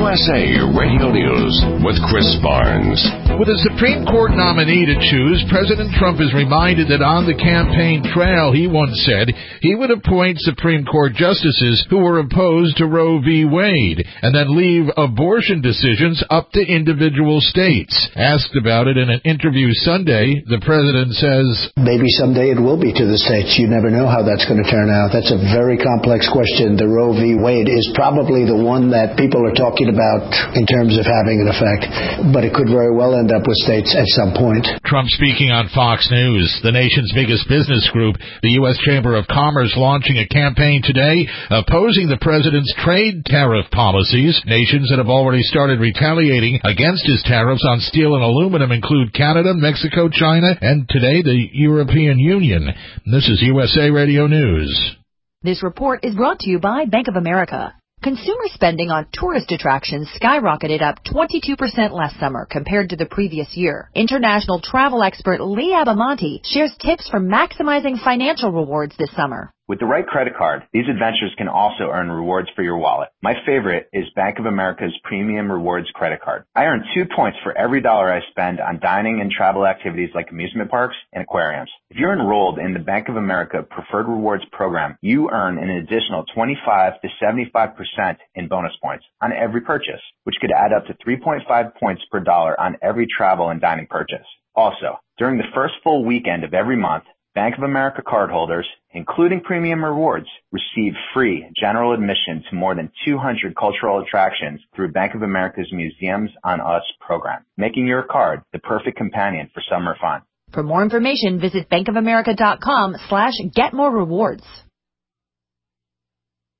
USA Radio News with Chris Barnes. With a Supreme Court nominee to choose, President Trump is reminded that on the campaign trail, he once said he would appoint Supreme Court justices who were opposed to Roe v. Wade and then leave abortion decisions up to individual states. Asked about it in an interview Sunday, the president says, "Maybe someday it will be to the states. You never know how that's going to turn out. That's a very complex question. The Roe v. Wade is probably the one that people are talking about in terms of having an effect, but it could very well end up with states at some point." Trump speaking on Fox News. The nation's biggest business group, the U.S. Chamber of Commerce, launching a campaign today opposing the president's trade tariff policies. Nations that have already started retaliating against his tariffs on steel and aluminum include Canada, Mexico, China, and today the European Union. This is USA Radio News. This report is brought to you by Bank of America. Consumer spending on tourist attractions skyrocketed up 22% last summer compared to the previous year. International travel expert Lee Abamonte shares tips for maximizing financial rewards this summer. With the right credit card, these adventures can also earn rewards for your wallet. My favorite is Bank of America's Premium Rewards credit card. I earn 2 points for every dollar I spend on dining and travel activities like amusement parks and aquariums. If you're enrolled in the Bank of America Preferred Rewards program, you earn an additional 25 to 75% in bonus points on every purchase, which could add up to 3.5 points per dollar on every travel and dining purchase. Also, during the first full weekend of every month, Bank of America cardholders, including Premium Rewards, receive free general admission to more than 200 cultural attractions through Bank of America's Museums on Us program, making your card the perfect companion for summer fun. For more information, visit bankofamerica.com/getmorerewards.